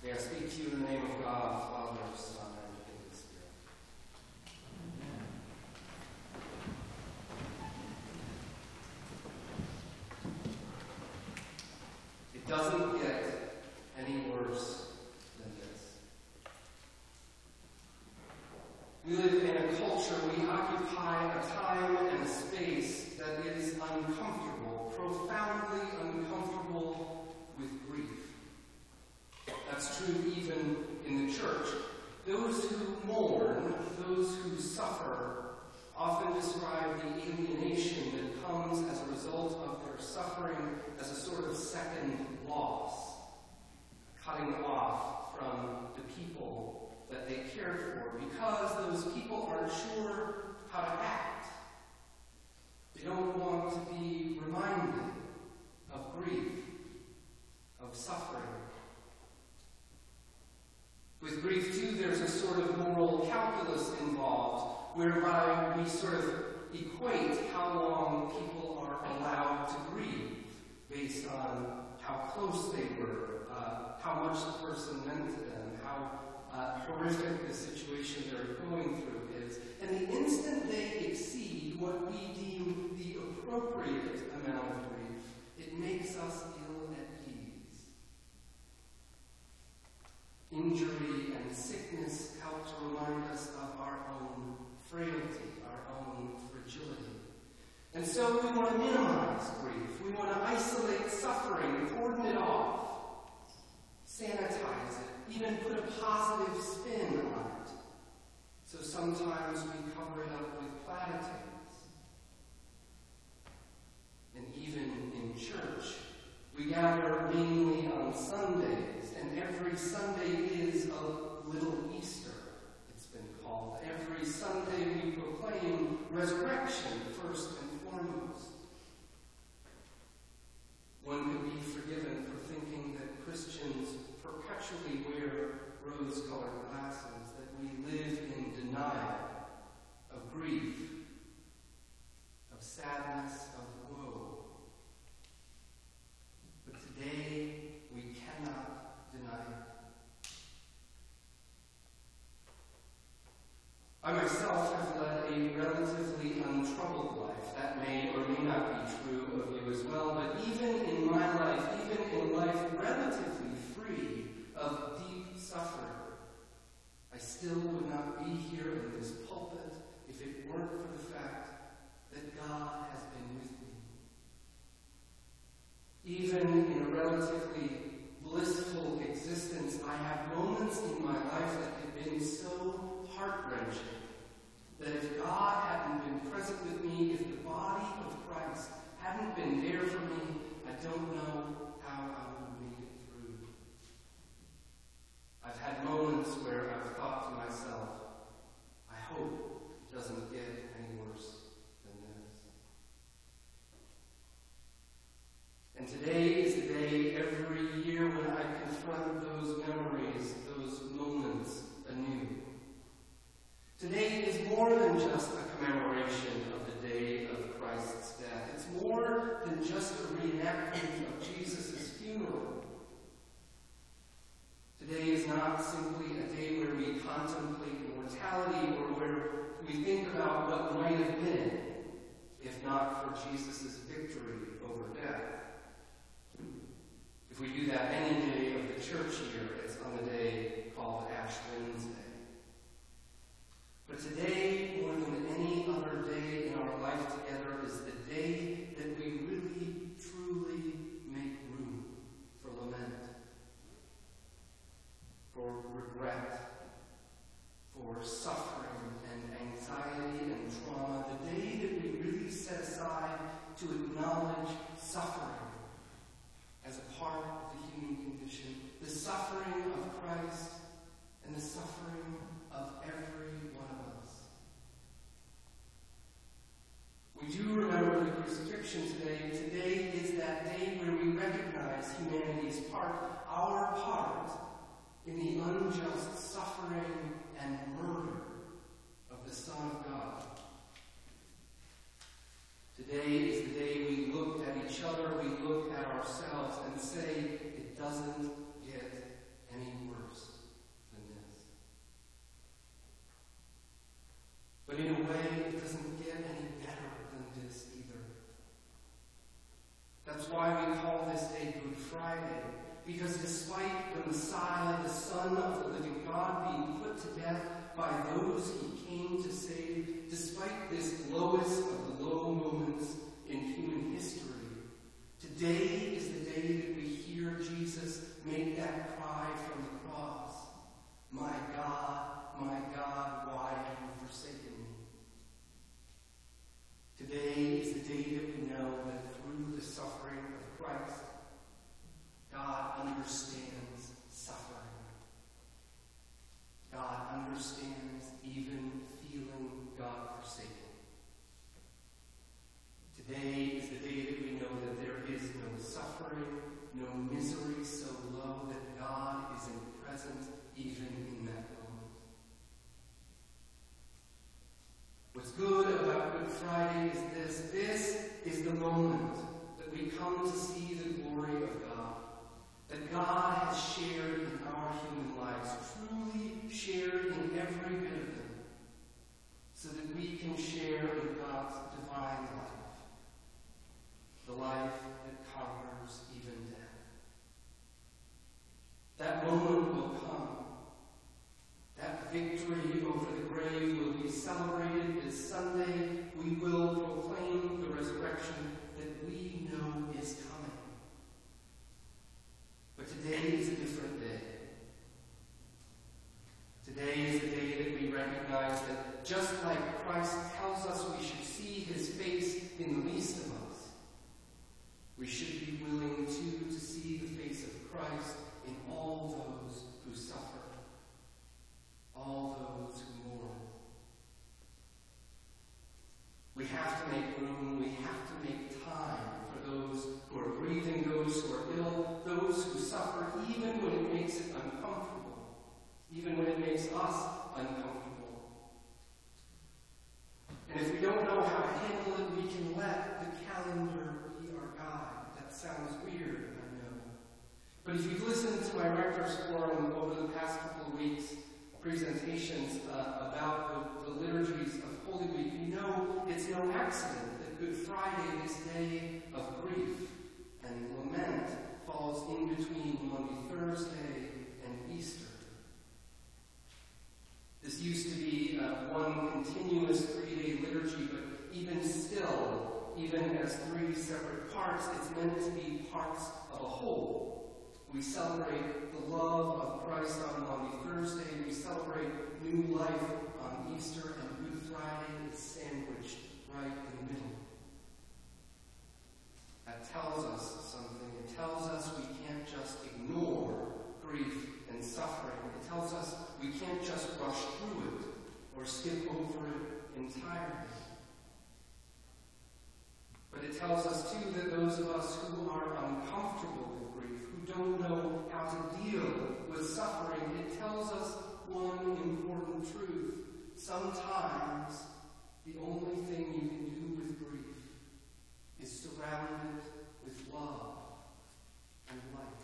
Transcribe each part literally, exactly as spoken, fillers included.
May I speak to you in the name of God, Father, Son, and Holy Spirit. It doesn't get any worse than this. We live in a culture, we occupy a time and a space that is uncomfortable, profoundly uncomfortable with grief. That's true even in the church. Those who mourn, those who suffer, often describe the alienation that comes as a result of their suffering as a sort of second loss, cutting off from the people that they cared for, because those people aren't sure how to act. They don't want to be reminded of grief, of suffering. With grief, too, there's a sort of moral calculus involved, whereby we sort of equate how long people are allowed to grieve based on how close they were, uh, how much the person meant to them, how uh, horrific the situation they're going through is. And the instant they exceed what we deem the appropriate amount of grief, it makes us ill at ease. Injury and sickness help to remind us of our own frailty, our own fragility. And so we want to minimize grief. We want to isolate suffering, cordon it off, sanitize it, even put a positive spin on it. So sometimes we cover it up with platitudes. And even in church, we gather mainly on Sundays, and every Sunday is a little Easter, it's been called. Every Sunday we proclaim resurrection first and foremost. One could be forgiven for thinking that Christians perpetually wear rose-colored glasses, that we live in denial of grief, of sadness, of woe. But today, we cannot deny it. I myself have led a relatively untroubled life. That may or may not be true of you as well, but even in my life, even in life relatively free of deep suffering, I still would not be here in this pulpit if it weren't for the fact that God has been with me. Even in a relatively blissful existence, I have moments in my life that have been so heart-wrenching that if God hadn't been present with me, if the body of Christ hadn't been there for me, I don't know how I would have made it through. I've had moments where I've thought to myself, I hope it doesn't get any worse than this. And today is the day every year when I confront those memories, those moments anew. Today is more than just a commemoration of the day of Christ's death. It's more than just a reenactment of Jesus' funeral. Today is not simply a day where we contemplate mortality or where we think about what might have been if not for Jesus' victory over death. If we do that any day of the church year, it's on the day called Ash Wednesday. But today, more than any other day in our life together, is the day that we really, truly make room for lament, for regret, for suffering and anxiety and trauma, the day that we really set aside to acknowledge suffering as a part of the human condition, the suffering of Christ and the suffering of every one of us. We do remember the crucifixion today. Today is that day where we recognize humanity's part, our part, in the unjust suffering and murder of the Son of God. Today is the day we look at each other, we look at ourselves and say, it doesn't get any worse. Friday, because despite the Messiah, the Son of the living God, being put to death by those he came to save, despite this lowest of the low moments in human history, today is the day that we hear Jesus make that cry from the cross. My God, my God, why have you forsaken me? Today is the day that we know that through the suffering of Christ, God understands suffering. God understands even feeling God forsaken. Today is the day that we know that there is no suffering, no misery so low that God isn't present even in that moment. What's good about Good Friday is this. This is the moment that we come to see the glory of God. That God has shared in our human lives, truly shared in every bit of them, so that we can share in God's divine life, the life that conquers even death. That moment will come. That victory over the grave will be celebrated this Sunday. We will proclaim the resurrection that we know is coming. But today is a different day. Today is the day that we recognize that just like Christ tells us we should see his face in the least of us, we should be willing too to see the face of Christ in all those who suffer, all those who mourn. We have to make room, we have to make time for those who are grieving, those who are ill, those who suffer, even when it makes it uncomfortable, even when it makes us uncomfortable. And if we don't know how to handle it, we can let the calendar be our guide. That sounds weird, I know. But if you've listened to my Rector's Forum over the past couple of weeks, presentations uh, about the, the liturgies of Holy Week, you know it's no accident that Good Friday, this day of grief and lament, falls in between Maundy Thursday and Easter. This used to be uh, one continuous three-day liturgy, but even still, even as three separate parts, it's meant to be parts of a whole. We celebrate the love of Christ on Maundy Thursday. We celebrate new life on Easter, and Good Friday is sandwiched right in the middle. That tells us something. It tells us we can't just ignore grief and suffering. It tells us we can't just rush through it or skip over it entirely. But it tells us, too, that those of us who are uncomfortable with grief, who don't know how to deal with suffering, it tells us one important truth. Sometimes the only thing you can do with grief is surround it with love and light.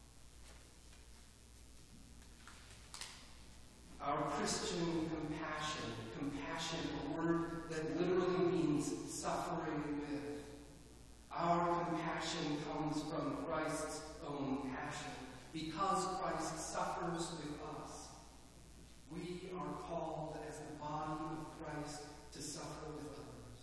Our Christian compassion, compassion, a word that literally means suffering with. Our compassion comes from Christ's own passion. Because Christ suffers with us, we are called as the body of Christ to suffer with others.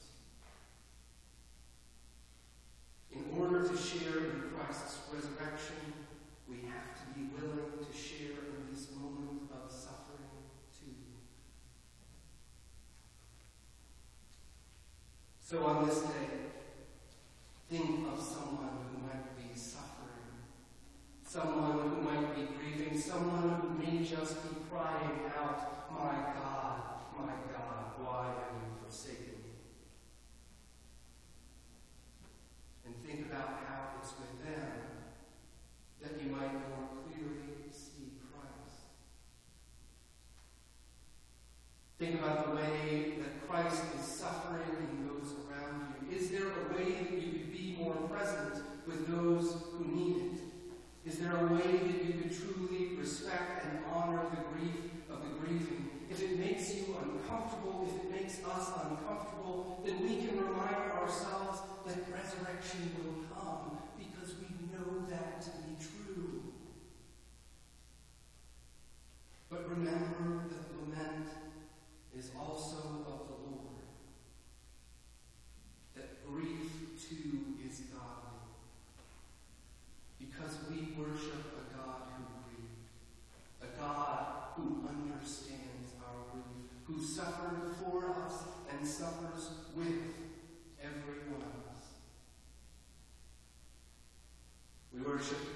In order to share in Christ's resurrection, we have to be willing to share in this moment of suffering too. So on this day, think of someone who might be suffering, someone who might be grieving, someone who may just be crying out, "My God, my God, why have you forsaken me?" And think about how it's with them that you might more clearly see Christ. Think about the way that Christ is suffering in those around you. Is there a way that you could be more present with those who need it? Is there a way that you could truly respect and honor the grief of the grieving? If it makes you uncomfortable, if it makes us uncomfortable, then we can remind ourselves that resurrection will come because we know that to be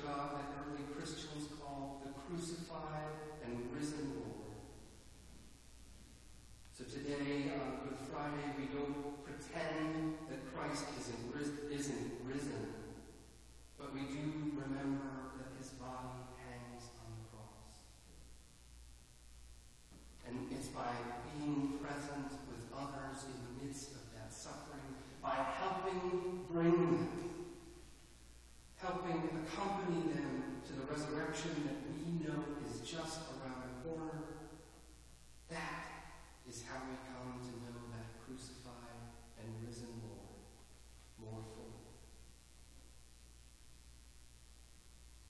God that early Christians called the crucified and risen Lord. So today, on Good Friday, we don't pretend that Christ isn't, ris- isn't risen, but we do remember that his body hangs on the cross. And it's by being present with others in the midst of that suffering, by helping bring them, helping accompany them to the resurrection that we know is just around the corner,